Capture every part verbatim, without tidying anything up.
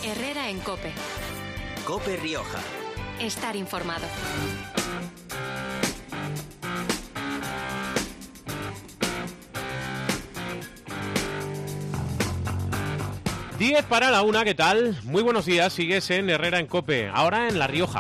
Herrera en COPE. COPE Rioja. Estar informado. diez para la una, ¿qué tal? Muy buenos días, sigues en Herrera en COPE, ahora en La Rioja.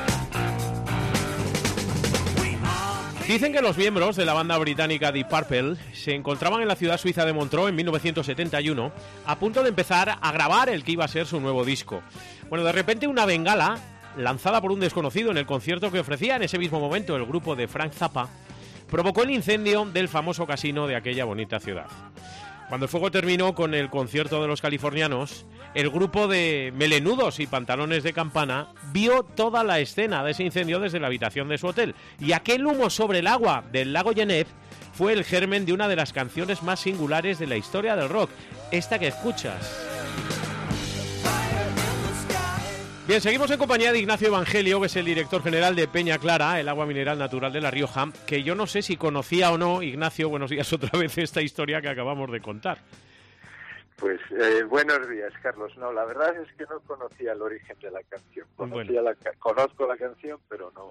Dicen que los miembros de la banda británica Deep Purple se encontraban en la ciudad suiza de Montreux en mil novecientos setenta y uno a punto de empezar a grabar el que iba a ser su nuevo disco. Bueno, de repente una bengala, lanzada por un desconocido en el concierto que ofrecía en ese mismo momento el grupo de Frank Zappa, provocó el incendio del famoso casino de aquella bonita ciudad. Cuando el fuego terminó con el concierto de los californianos, el grupo de melenudos y pantalones de campana vio toda la escena de ese incendio desde la habitación de su hotel. Y aquel humo sobre el agua del lago Genève fue el germen de una de las canciones más singulares de la historia del rock, esta que escuchas. Bien, seguimos en compañía de Ignacio Evangelio, que es el director general de Peña Clara, el agua mineral natural de La Rioja, que yo no sé si conocía o no, Ignacio, buenos días otra vez, esta historia que acabamos de contar. Pues eh, buenos días, Carlos. No, la verdad es que no conocía el origen de la canción. Conocía Bueno. la, conozco la canción, pero no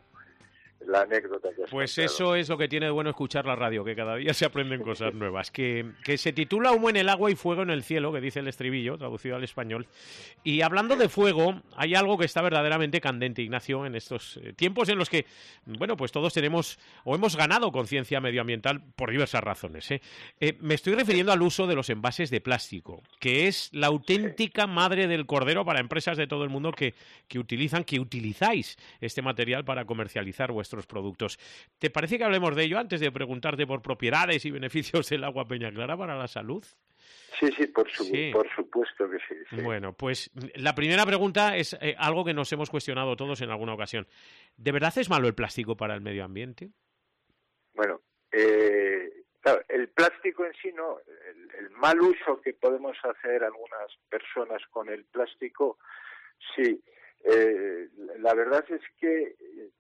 la anécdota que has Pues contado. eso es lo que tiene de bueno escuchar la radio, que cada día se aprenden cosas nuevas. Que, que se titula Humo en el agua y fuego en el cielo, que dice el estribillo, traducido al español. Y hablando de fuego, hay algo que está verdaderamente candente, Ignacio, en estos eh, tiempos en los que, bueno, pues todos tenemos o hemos ganado conciencia medioambiental por diversas razones. ¿eh? Eh, me estoy refiriendo al uso de los envases de plástico, que es la auténtica madre del cordero para empresas de todo el mundo que, que utilizan, que utilizáis este material para comercializar vuestros productos. ¿Te parece que hablemos de ello antes de preguntarte por propiedades y beneficios del agua Peña Clara para la salud? Sí, sí, por, su, Sí. por supuesto que sí, sí. Bueno, pues la primera pregunta es eh, algo que nos hemos cuestionado todos en alguna ocasión. ¿De verdad es malo el plástico para el medio ambiente? Bueno, eh, claro, el plástico en sí no, el, el mal uso que podemos hacer algunas personas con el plástico, sí. Eh, la verdad es que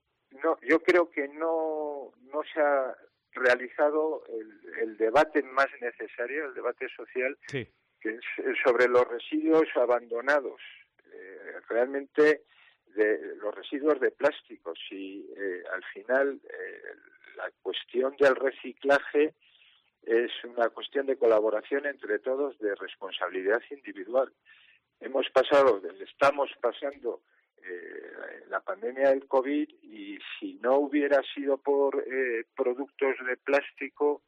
no, yo creo que no, no se ha realizado el, el debate más necesario, el debate social, Sí. que es sobre los residuos abandonados. Eh, realmente de los residuos de plástico. Si eh, al final eh, la cuestión del reciclaje es una cuestión de colaboración entre todos, de responsabilidad individual. Hemos pasado, estamos pasando eh, la pandemia del COVID y si no hubiera sido por eh, productos de plástico,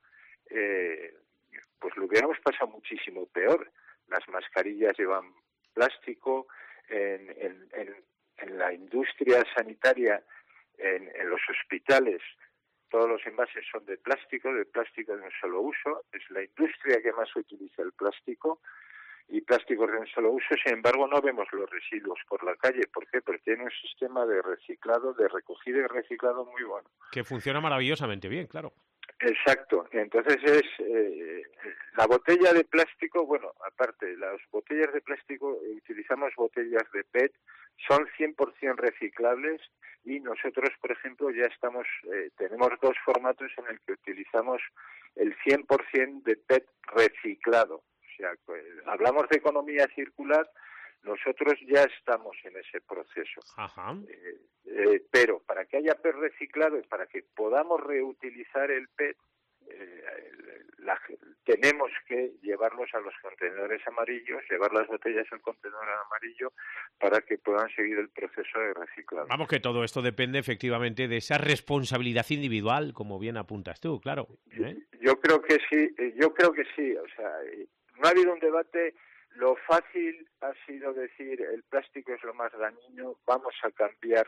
eh, pues lo hubiéramos pasado muchísimo peor. Las mascarillas llevan plástico, en, en, en, en la industria sanitaria, en, en los hospitales, todos los envases son de plástico, de plástico de un solo uso. Es la industria que más utiliza el plástico y plásticos de un solo uso. Sin embargo, no vemos los residuos por la calle. ¿Por qué? Porque tiene un sistema de reciclado, de recogida y reciclado muy bueno. Que funciona maravillosamente bien, claro. Exacto. Entonces es eh, la botella de plástico, bueno, aparte, las botellas de plástico, eh, utilizamos botellas de P E T, son cien por ciento reciclables y nosotros, por ejemplo, ya estamos, eh, tenemos dos formatos en el que utilizamos el cien por ciento de P E T reciclado. O sea, pues, hablamos de economía circular, nosotros ya estamos en ese proceso. Ajá. Eh, eh, pero para que haya P E T reciclado y para que podamos reutilizar el P E T, eh, la, tenemos que llevarlos a los contenedores amarillos, llevar las botellas al contenedor amarillo para que puedan seguir el proceso de reciclado. Vamos, que todo esto depende efectivamente de esa responsabilidad individual, como bien apuntas tú, claro. ¿eh? Yo creo que sí, yo creo que sí. O sea, no ha habido un debate. Lo fácil ha sido decir el plástico es lo más dañino, vamos a cambiar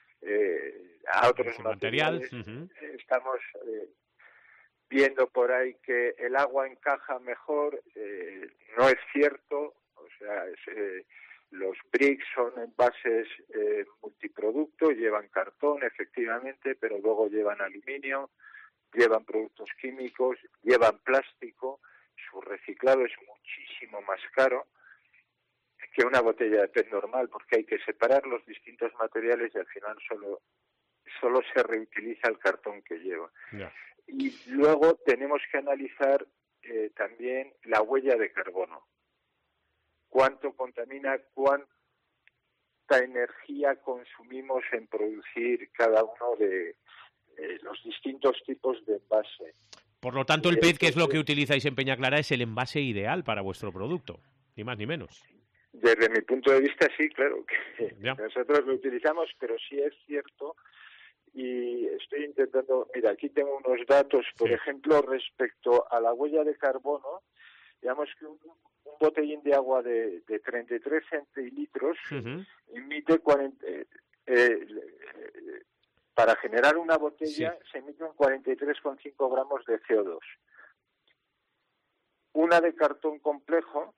eh, a otros Ese materiales. material. Uh-huh. Estamos eh, viendo por ahí que el agua encaja mejor, eh, no es cierto. O sea, es, eh, los bricks son envases eh, multiproducto, llevan cartón efectivamente, pero luego llevan aluminio, llevan productos químicos, llevan plástico. Su reciclado es muchísimo más caro que una botella de P E T normal, porque hay que separar los distintos materiales y al final solo solo se reutiliza el cartón que lleva. Yeah. Y luego tenemos que analizar eh, también la huella de carbono. Cuánto contamina, cuán, cuánta energía consumimos en producir cada uno de eh, los distintos tipos de envase. Por lo tanto, el P E T, que es lo que utilizáis en Peñaclara, es el envase ideal para vuestro producto, ni más ni menos. Desde mi punto de vista, sí, claro, que Ya. nosotros lo utilizamos, pero sí es cierto, y estoy intentando, mira, aquí tengo unos datos, por Sí. ejemplo, respecto a la huella de carbono, digamos que un, un botellín de agua de, de treinta y tres centilitros Uh-huh. emite cuarenta, eh, eh, para generar una botella Sí. se emiten cuarenta y tres coma cinco gramos de C O dos. Una de cartón complejo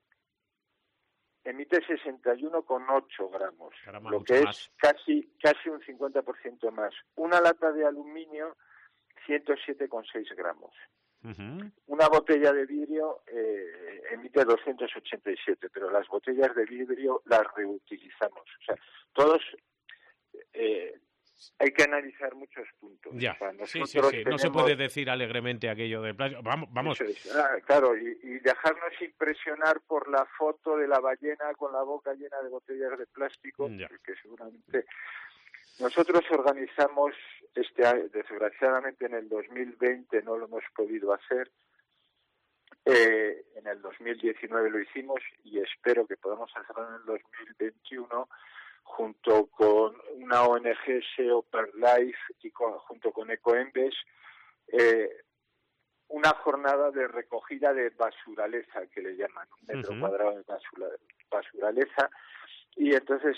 emite sesenta y uno coma ocho gramos, Caramba, lo mucho que más. es casi casi un cincuenta por ciento más. Una lata de aluminio, ciento siete coma seis gramos. Uh-huh. Una botella de vidrio eh, emite doscientos ochenta y siete, pero las botellas de vidrio las reutilizamos. O sea, todos eh, hay que analizar muchos puntos. Ya, O sea, sí, sí, nosotros sí. No se tenemos- puede decir alegremente aquello de plástico. Vamos, vamos. Eso es. Ah, claro, y, y dejarnos impresionar por la foto de la ballena con la boca llena de botellas de plástico, Ya. que seguramente nosotros organizamos este año, desgraciadamente en el dos mil veinte no lo hemos podido hacer, eh, en el dos mil diecinueve lo hicimos y espero que podamos hacerlo en el dos mil veintiuno junto con una O N G, SEO Per Life, y con, junto con Ecoembes, eh, una jornada de recogida de basuraleza, que le llaman, un metro Uh-huh. cuadrado de basura, basuraleza, y entonces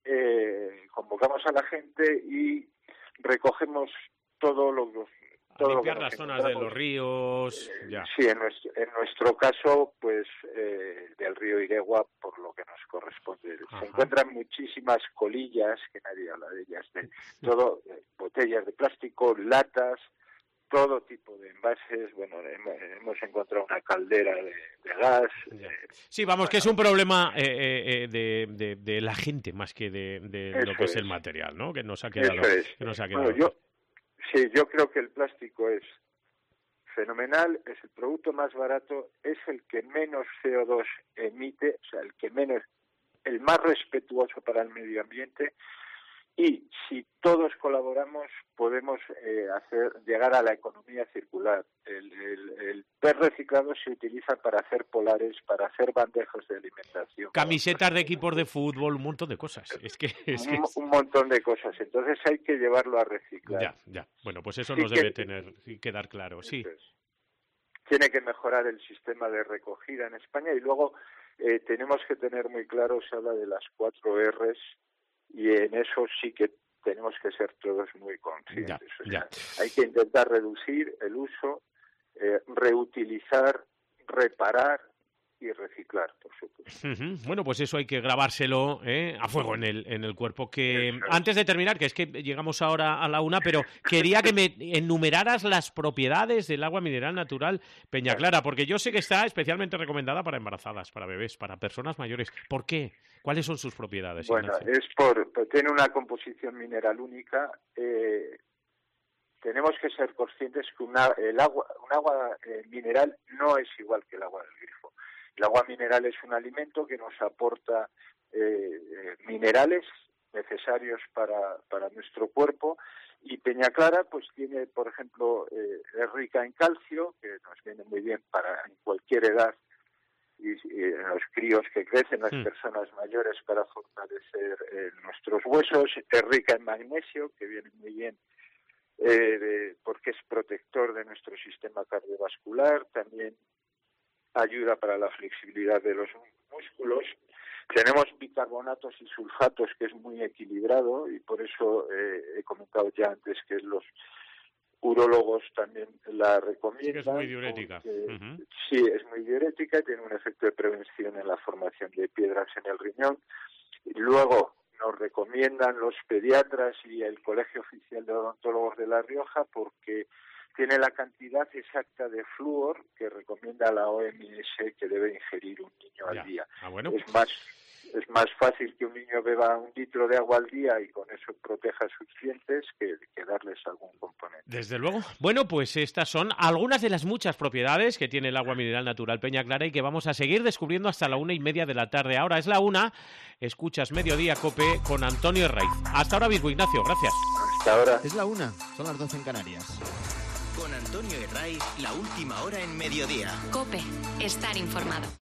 eh, convocamos a la gente y recogemos todo lo, los, A todo lo que limpiar nos las zonas de encontramos. los ríos. Eh, Ya. Sí, en nuestro, en nuestro caso, pues eh, del río Iregua, por lo que nos corresponde. Ajá. Se encuentran muchísimas colillas, que nadie habla de ellas, de todo, eh, botellas de plástico, latas, todo tipo de envases. Bueno, hemos, hemos encontrado una caldera de, de gas. Ya. eh, Sí, vamos, que es bueno, un problema eh, eh, eh, de, de, de la gente más que de, de lo Eso que es el es. material, ¿no? Que nos ha quedado. Eso es. Que nos ha Bueno, quedado. yo, sí, yo creo que el plástico es fenomenal, es el producto más barato, es el que menos C O dos emite, o sea, el que menos, el más respetuoso para el medio ambiente, y si todos colaboramos podemos eh, hacer llegar a la economía circular. El, el, el P E T reciclado se utiliza para hacer polares, para hacer bandejas de alimentación, Camisetas de equipos de fútbol, un montón de cosas. Es que. Es que un, un montón de cosas. Entonces hay que llevarlo a reciclar. Ya, ya. Bueno, pues eso Sí nos que- debe tener quedar claro, sí. Eso es. Tiene que mejorar el sistema de recogida en España y luego eh, tenemos que tener muy claro, se habla de las cuatro R's, y en eso sí que tenemos que ser todos muy conscientes. Ya, O sea, ya. hay que intentar reducir el uso, eh, reutilizar, reparar y reciclar, por supuesto. Ujú. Bueno, pues eso hay que grabárselo ¿eh? a fuego en el, en el cuerpo. Que Eso es. antes de terminar, que es que llegamos ahora a la una, pero quería que me enumeraras las propiedades del agua mineral natural Peñaclara, porque yo sé que está especialmente recomendada para embarazadas, para bebés, para personas mayores. ¿Por qué? ¿Cuáles son sus propiedades, Bueno, Ignacio? es por, por- tiene una composición mineral única. Eh, tenemos que ser conscientes que una, el agua, un agua eh, mineral no es igual que el agua del grifo. El agua mineral es un alimento que nos aporta eh, eh, minerales necesarios para, para nuestro cuerpo, y Peñaclara pues tiene, por ejemplo, eh, es rica en calcio, que nos viene muy bien para en cualquier edad, y, y en los críos que crecen, las Mm. personas mayores, para fortalecer eh, nuestros huesos. Es rica en magnesio, que viene muy bien eh, de- porque es protector de nuestro sistema cardiovascular, también ayuda para la flexibilidad de los músculos. Tenemos bicarbonatos y sulfatos, que es muy equilibrado, y por eso eh, he comentado ya antes que los urólogos también la recomiendan. Sí que es muy diurética. porque- Ujú. Sí, es muy diurética y tiene un efecto de prevención en la formación de piedras en el riñón. Y luego nos recomiendan los pediatras y el Colegio Oficial de Odontólogos de La Rioja, porque tiene la cantidad exacta de flúor que recomienda la O M S que debe ingerir un niño Ya. al día. Ah, bueno. Es más, es más fácil que un niño beba un litro de agua al día y con eso proteja a sus dientes que, que darles algún componente. Desde luego. Bueno, pues estas son algunas de las muchas propiedades que tiene el agua mineral natural Peña Clara y que vamos a seguir descubriendo hasta la una y media de la tarde. Ahora es la una, escuchas Mediodía Cope con Antonio Herraiz. Hasta ahora mismo, Ignacio, gracias. Hasta ahora. Es la una, son las doce en Canarias. Con Antonio Herraiz, la última hora en Mediodía. Cope, estar informado.